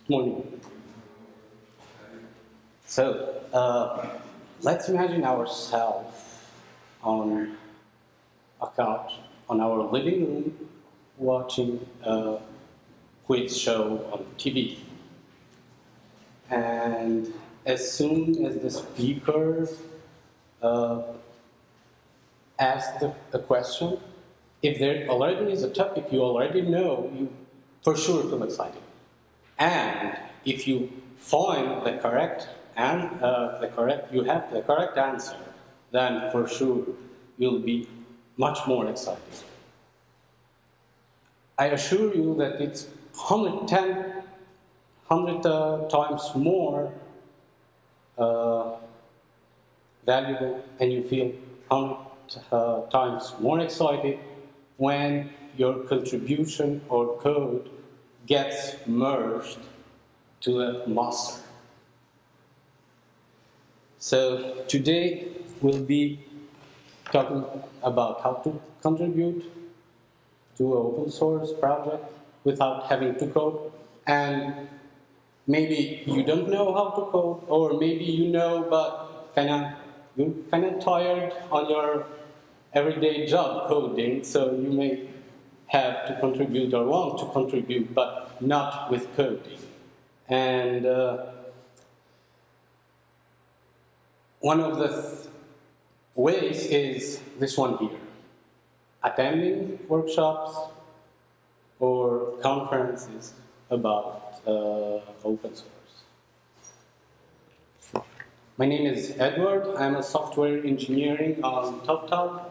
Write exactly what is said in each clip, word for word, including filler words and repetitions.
Morning. So, uh, let's imagine ourselves on a couch on our living room watching a quiz show on T V. And as soon as the speaker uh, asks the, a question, if there already is a topic you already know, you for sure feel excited. And if you find the correct and uh, the correct, you have the correct answer, then for sure you'll be much more excited. I assure you that it's one hundred ten, one hundred uh, times more uh, valuable, and you feel one hundred uh, times more excited when your contribution or code gets merged to a master. So today we'll be talking about how to contribute to an open source project without having to code. And maybe you don't know how to code, or maybe you know but kind of you're kind of tired on your everyday job coding, so you may have to contribute or want to contribute, but not with coding. And uh, one of the th- ways is this one here: attending workshops or conferences about uh, open source. My name is Edward. I'm a software engineering on TopTop.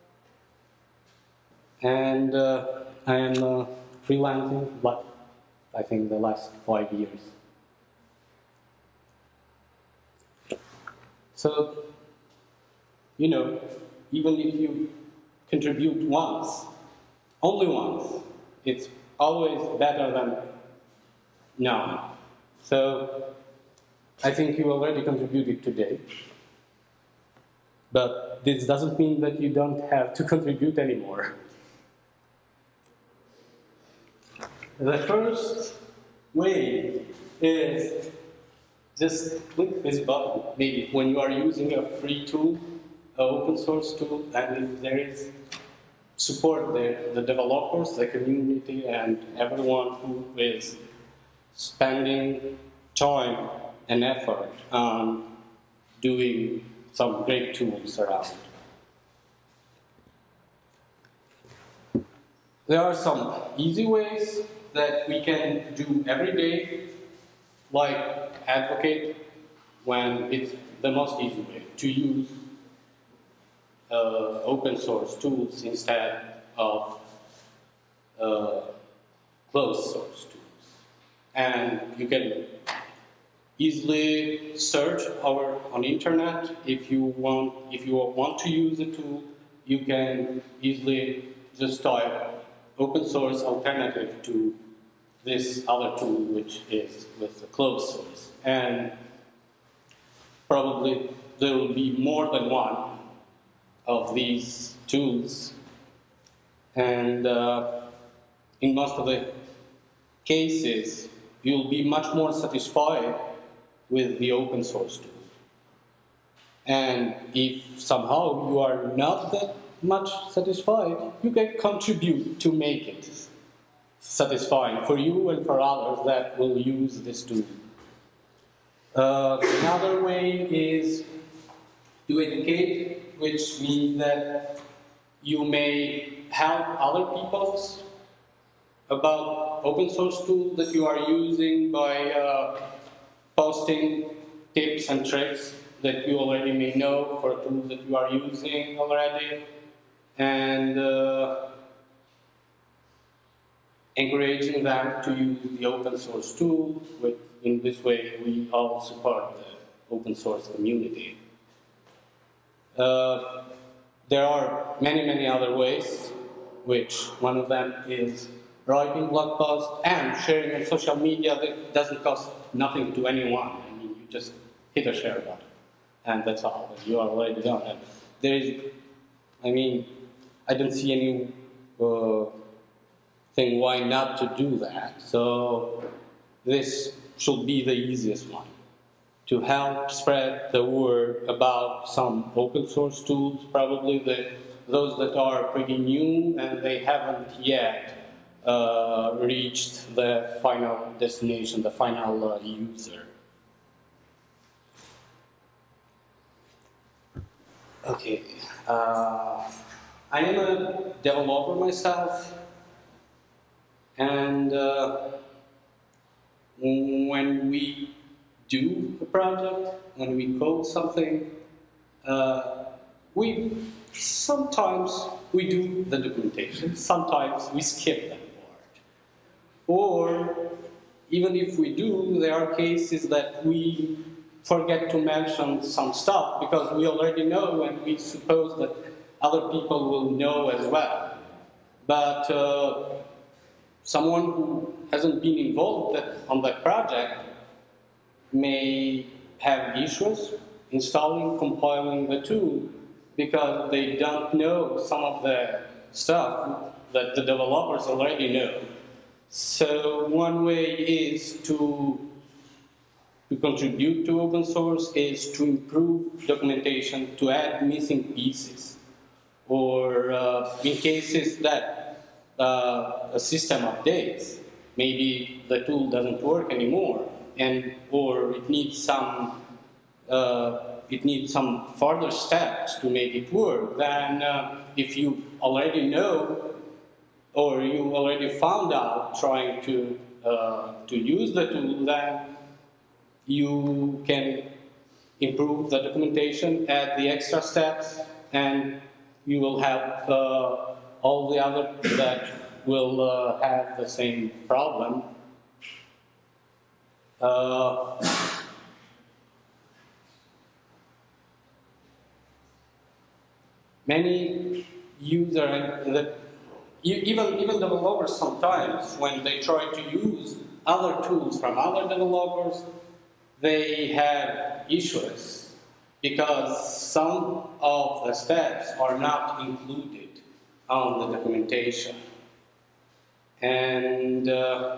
And uh, I am uh, freelancing, but I think the last five years. So, you know, even if you contribute once, only once, it's always better than none. So, I think you already contributed today. But this doesn't mean that you don't have to contribute anymore. The first way is just click this button. Maybe when you are using a free tool, an open source tool, and if there is support there, the developers, the community, and everyone who is spending time and effort on doing some great tools around. There are some easy ways that we can do every day, like advocate when it's the most easy way to use uh, open source tools instead of uh, closed source tools. And you can easily search our on internet. If you want, if you want to use a tool, you can easily just type open source alternative to this other tool, which is with the closed source. And probably there will be more than one of these tools. And uh, in most of the cases, you'll be much more satisfied with the open source tool. And if somehow you are not that much satisfied, you can contribute to make it satisfying for you and for others that will use this tool. Uh, another way is to educate, which means that you may help other people about open source tools that you are using by uh, posting tips and tricks that you already may know for a tool that you are using already, and uh, encouraging them to use the open source tool. With, in this way, we all support the open source community. Uh, there are many, many other ways, which one of them is writing blog posts and sharing on social media that doesn't cost nothing to anyone. I mean, you just hit a share button, and that's all. You are already done. And there is, I mean, I don't see any uh, thing why not to do that. So this should be the easiest one, to help spread the word about some open source tools, probably the, those that are pretty new and they haven't yet uh, reached the final destination, the final uh, user. Okay, uh, I am a developer myself, and uh, when we do a project, when we code something, uh, we sometimes we do the documentation, sometimes we skip that part. Or even if we do, there are cases that we forget to mention some stuff because we already know and we suppose that other people will know as well. But uh, someone who hasn't been involved on that project may have issues installing, compiling the tool because they don't know some of the stuff that the developers already know. So one way is to, to contribute to open source is to improve documentation, to add missing pieces, or uh, in cases that uh, a system updates, maybe the tool doesn't work anymore, and or it needs some uh, it needs some further steps to make it work. Then, uh, if you already know, or you already found out trying to uh, to use the tool, then you can improve the documentation, add the extra steps, and you will help uh, all the other that will uh, have the same problem. Uh, many users, even, even developers sometimes, when they try to use other tools from other developers, they have issues because some of the steps are not included on the documentation. And uh,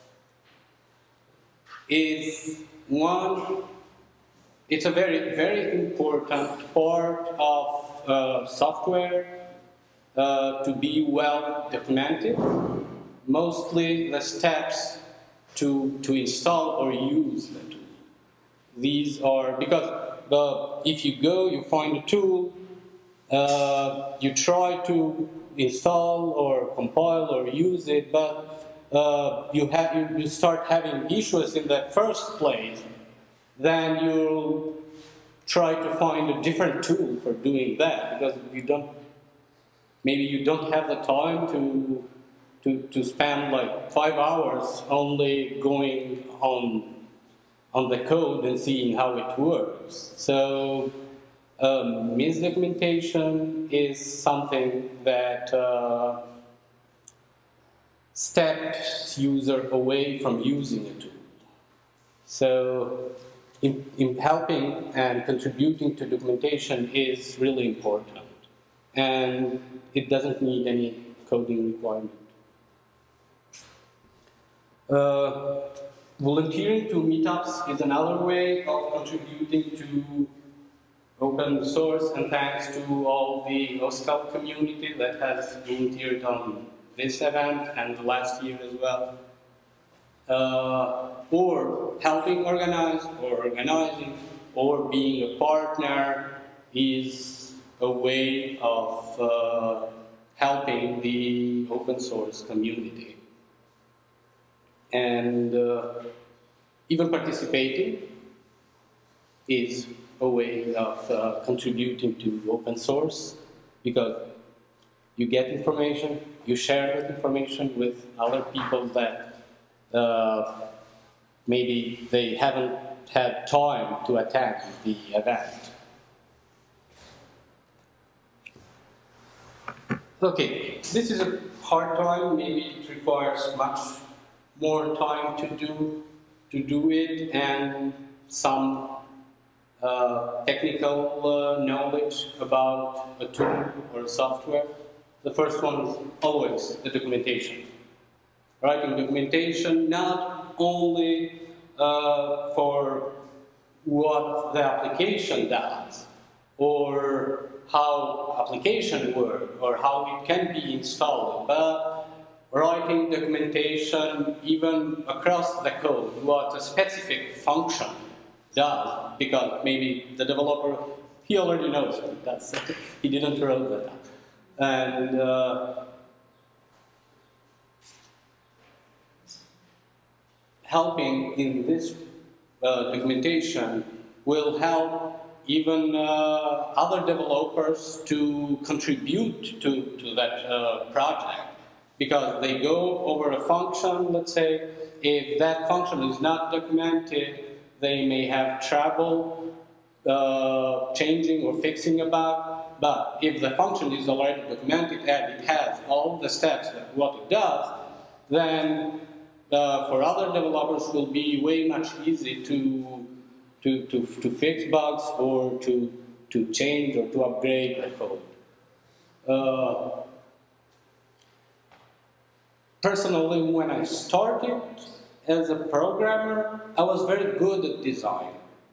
is one, it's a very, very important part of uh, software uh, to be well documented. Mostly the steps to, to install or use the tool. These are, because the, if you go, you find a tool, uh, you try to install or compile or use it, but uh, you, have, you, you start having issues in the first place, then you'll try to find a different tool for doing that, because you don't, maybe you don't have the time to, to, to spend like five hours only going on on the code and seeing how it works. So um, misdocumentation is something that uh, steps user away from using a tool. So in, in helping and contributing to documentation is really important, and it doesn't need any coding requirement. Uh, Volunteering to meetups is another way of contributing to open source, and thanks to all the OSCAL community that has volunteered on this event and the last year as well. Uh, or helping organize, or organizing, or being a partner is a way of uh, helping the open source community. And uh, even participating is a way of uh, contributing to open source, because you get information, you share that information with other people that uh, maybe they haven't had time to attend the event. Okay, this is a hard time, maybe it requires much more time to do to do it, and some uh, technical uh, knowledge about a tool or a software. The first one is always the documentation. Writing documentation not only uh, for what the application does, or how application work, or how it can be installed, but writing documentation even across the code, what a specific function does, because maybe the developer, he already knows what it does. He didn't write that up. And uh, helping in this uh, documentation will help even uh, other developers to contribute to, to that uh, project, because they go over a function, let's say. If that function is not documented, they may have trouble uh, changing or fixing a bug. But if the function is already documented and it has all the steps that what it does, then uh, for other developers it will be way much easier to, to, to, to fix bugs or to, to change or to upgrade the code. Uh, personally, when I started as a programmer, I was very good at design.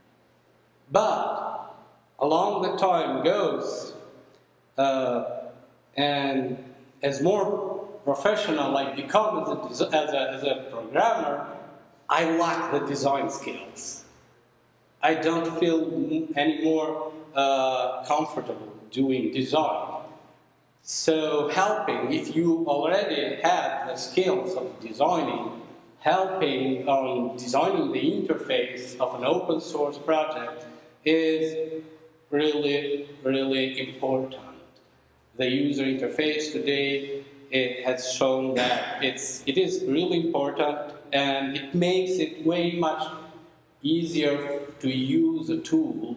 But along the time goes, uh, and as more professional I become as a, as a, as a programmer, I lack the design skills. I don't feel any more uh, comfortable doing design. So helping, if you already have the skills of designing, helping on designing the interface of an open source project is really, really important. The user interface today, it has shown that it's, it is really important, and it makes it way much easier to use a tool,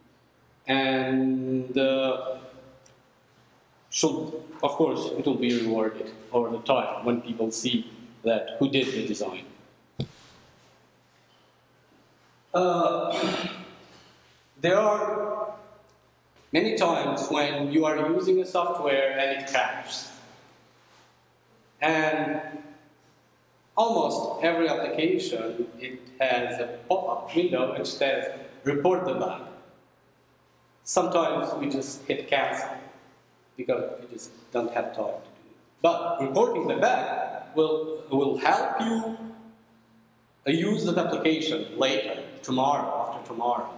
and uh, should, of course, it will be rewarded over the time when people see that who did the design. Uh, there are many times when you are using a software and it crashes. And almost every application, it has a pop-up window which says, report the bug. Sometimes we just hit cancel because we just don't have time to do it. But reporting the bug will, will help you use that application later, tomorrow, after tomorrow.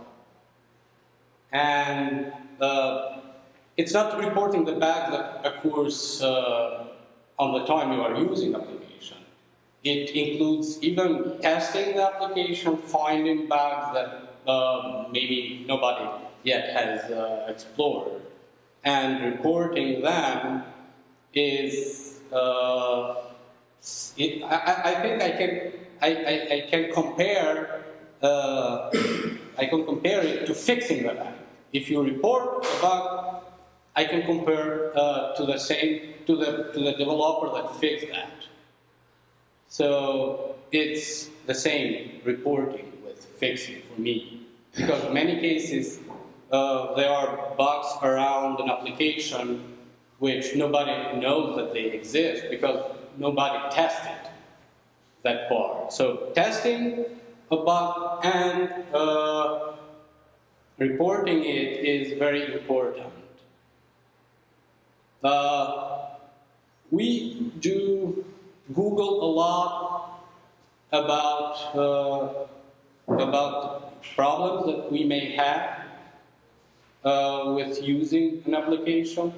And uh, it's not reporting the bug that occurs uh, on the time you are using the application. It includes even testing the application, finding bugs that uh, maybe nobody yet has uh, explored, and reporting them is, uh, it, I, I think I can, I, I, I can compare, uh, I can compare it to fixing the bug. If you report a bug, I can compare uh, to the same, to the, to the developer that fixed that. So it's the same reporting with fixing for me, because in many cases uh, there are bugs around an application which nobody knows that they exist because nobody tested that part. So testing a bug and uh, reporting it is very important. Uh, we do Google a lot about uh, about problems that we may have uh, with using an application.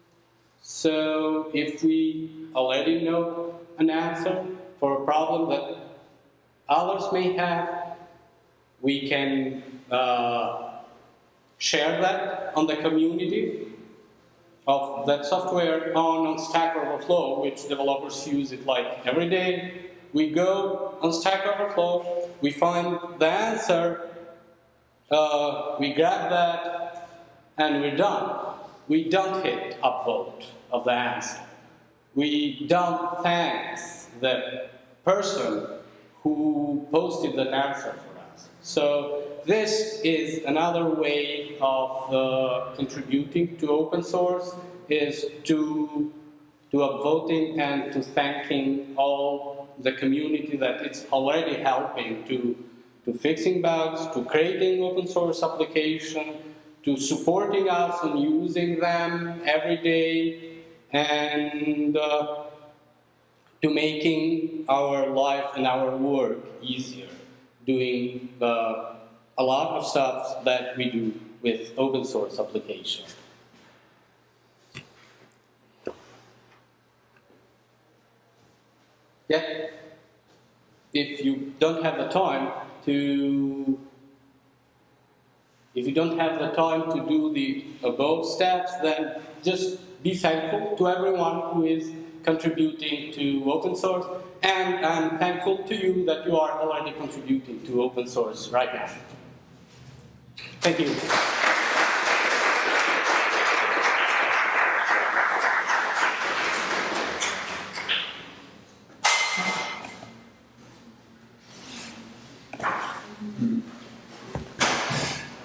So if we already know an answer for a problem that others may have, we can uh, share that on the community of that software on, on Stack Overflow, which developers use it like every day. We go on Stack Overflow, we find the answer, uh, we grab that, and we're done. We don't hit upvote of the answer. We don't thank the person who posted that answer for us. So this is another way of uh, contributing to open source, is to, to upvoting and to thanking all the community that it's already helping to to fixing bugs, to creating open source application, to supporting us and using them every day, and uh, to making our life and our work easier, doing uh, a lot of stuff that we do with open source application. Yeah. If you don't have the time to, if you don't have the time to do the above steps, then just be thankful to everyone who is contributing to open source, and I'm thankful to you that you are already contributing to open source right now. Thank you. Mm.